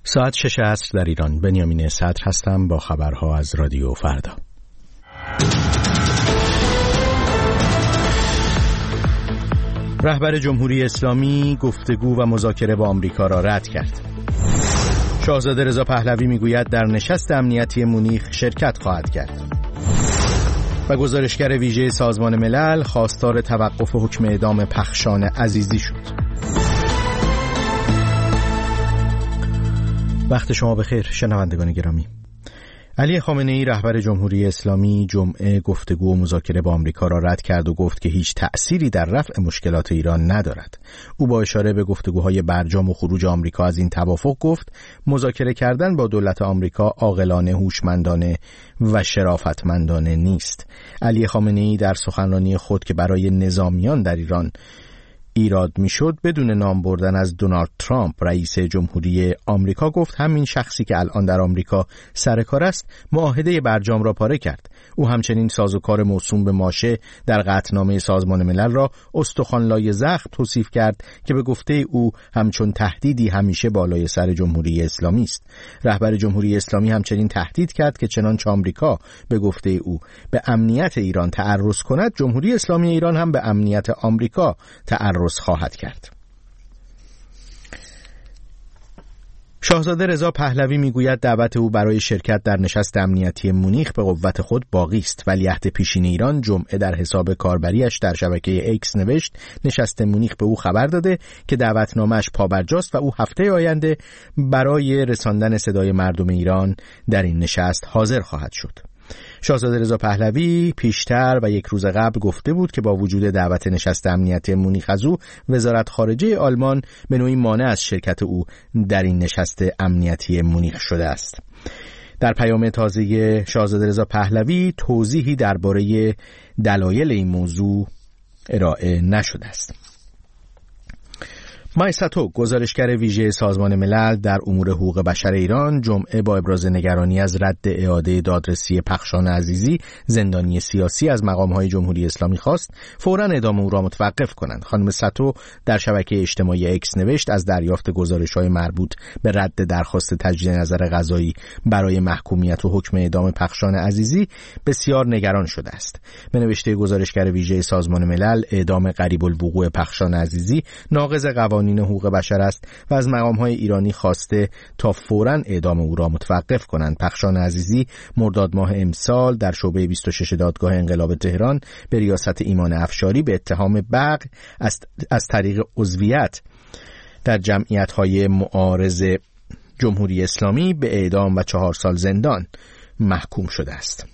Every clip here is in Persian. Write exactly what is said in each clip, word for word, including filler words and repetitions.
ساعت شش عصر در ایران. بنیامین صدر هستم با خبرها از رادیو فردا. رهبر جمهوری اسلامی گفتگو و مذاکره با آمریکا را رد کرد. شاهزاده رضا پهلوی میگوید در نشست امنیتی مونیخ شرکت خواهد کرد. و گزارشگر ویژه سازمان ملل خواستار توقف حکم اعدام پخشان عزیزی شد. وقت شما بخیر شنوندگان گرامی. علی خامنه‌ای رهبر جمهوری اسلامی جمعه گفتگو و مذاکره با آمریکا را رد کرد و گفت که هیچ تأثیری در رفع مشکلات ایران ندارد. او با اشاره به گفتگوهای برجام و خروج آمریکا از این توافق گفت مذاکره کردن با دولت آمریکا عاقلانه، هوشمندانه و شرافتمندانه نیست. علی خامنه‌ای در سخنرانی خود که برای نظامیان در ایران ایراد میشد بدون نام بردن از دونالد ترامپ رئیس جمهوری آمریکا گفت همین شخصی که الان در آمریکا سر کار است معاهده برجام را پاره کرد. او همچنین سازوکار موسوم به ماشه در قطعنامه سازمان ملل را استخوان‌لای زخم توصیف کرد که به گفته او همچون تهدیدی همیشه بالای سر جمهوری اسلامی است. رهبر جمهوری اسلامی همچنین تهدید کرد که چنانچه آمریکا به گفته او به امنیت ایران تعرض کند، جمهوری اسلامی ایران هم به امنیت آمریکا تعرض خواهد کرد. شاهزاده رضا پهلوی میگوید دعوت او برای شرکت در نشست امنیتی مونیخ به قوت خود باقی است. ولیعهد پیشین ایران جمعه در حساب کاربریش در شبکه ایکس نوشت نشست مونیخ به او خبر داده که دعوتنامه‌اش پابرجاست و او هفته آینده برای رساندن صدای مردم ایران در این نشست حاضر خواهد شد. شاهزاده رضا پهلوی پیشتر و یک روز قبل گفته بود که با وجود دعوت نشست امنیتی مونیخ از او، وزارت خارجه آلمان به نوعی مانع از شرکت او در این نشست امنیتی مونیخ شده است. در پیام تازه شاهزاده رضا پهلوی توضیحی درباره دلایل این موضوع ارائه نشده است. مایساتو گزارشگر ویژه سازمان ملل در امور حقوق بشر ایران جمعه با ابراز نگرانی از رد اعاده دادرسی پخشان عزیزی زندانی سیاسی از مقام‌های جمهوری اسلامی خواست فوراً اعدام او را متوقف کنند. خانم ساتو در شبکه اجتماعی ایکس نوشت از دریافت گزارش‌های مربوط به رد درخواست تجدید نظر قضایی برای محکومیت و حکم اعدام پخشان عزیزی بسیار نگران شده است. به نوشته گزارشگر ویژه سازمان ملل اعدام قریب الوقوع پخشان عزیزی ناقض قوانین حقوق بشر است و از مقام‌های ایرانی خواسته تا فوراً اعدام او را متوقف کنند. پخشان عزیزی مرداد ماه امسال در شعبه بیست و شش دادگاه انقلاب تهران به ریاست ایمان افشاری به اتهام بغی از, از طریق عضویت در جمعیت‌های معارض جمهوری اسلامی به اعدام و چهار سال زندان محکوم شده است.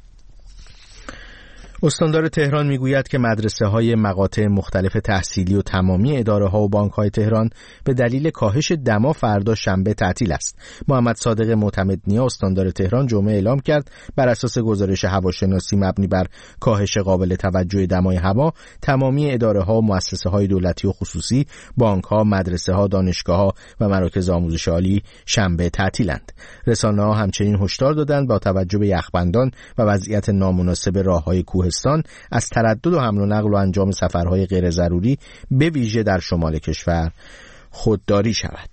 استاندار تهران میگوید که مدرسه‌های مقاطع مختلف تحصیلی و تمامی اداره‌ها و بانک‌های تهران به دلیل کاهش دما فردا شنبه تعطیل است. محمد صادق معتمدنیا استاندار تهران جمعه اعلام کرد بر اساس گزارش هواشناسی مبنی بر کاهش قابل توجه دمای هوا تمامی اداره‌ها و مؤسسه‌های دولتی و خصوصی، بانک‌ها، مدرسه‌ها، دانشگاه‌ها و مراکز آموزش عالی شنبه تعطیلند. رسانه‌ها همچنین هشدار دادند با توجه به یخبندان و وضعیت نامناسب راه‌های کوه از تردد و حمل و نقل و انجام سفرهای غیر ضروری به ویژه در شمال کشور خودداری شود.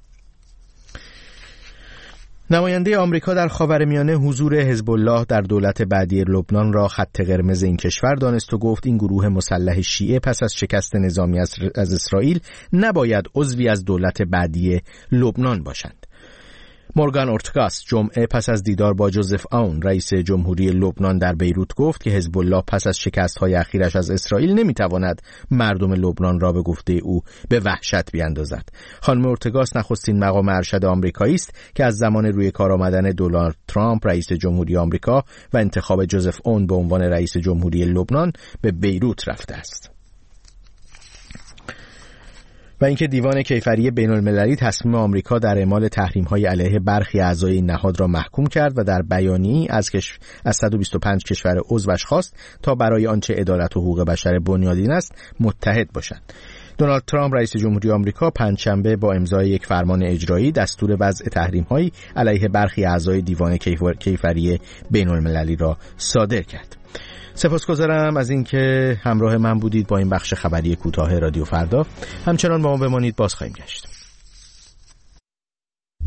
نماینده آمریکا در خاورمیانه حضور حزب الله در دولت بعدی لبنان را خط قرمز این کشور دانست و گفت این گروه مسلح شیعه پس از شکست نظامی از اسرائیل نباید عضوی از دولت بعدی لبنان باشند. مورگان اورتگاس جمعه پس از دیدار با جوزف اون رئیس جمهوری لبنان در بیروت گفت که حزب الله پس از شکست‌های اخیرش از اسرائیل نمی‌تواند مردم لبنان را به گفته او به وحشت بیاندازد. خانم اورتگاس نخستین مقام ارشد آمریکایی است که از زمان روی کار آمدن دونالد ترامپ رئیس جمهوری آمریکا و انتخاب جوزف اون به عنوان رئیس جمهوری لبنان به بیروت رفته است. و اینکه دیوان کیفری بین المللی تصمیم آمریکا در اعمال تحریم‌های علیه برخی اعضای این نهاد را محکوم کرد و در بیانیه‌ای از کش... از صد و بیست و پنج کشور عضوش خواست تا برای آنچه عدالت و حقوق بشر بنیادین است متحد باشند. دونالد ترامپ رئیس جمهوری آمریکا پنجشنبه با امضای یک فرمان اجرایی دستور وضع تحریم‌هایی علیه برخی اعضای دیوان کیفری بین المللی را صادر کرد. سپاسگزارم از اینکه همراه من بودید با این بخش خبری کوتاه رادیو فردا. همچنان با ما بمانید، باز خواهیم گشت.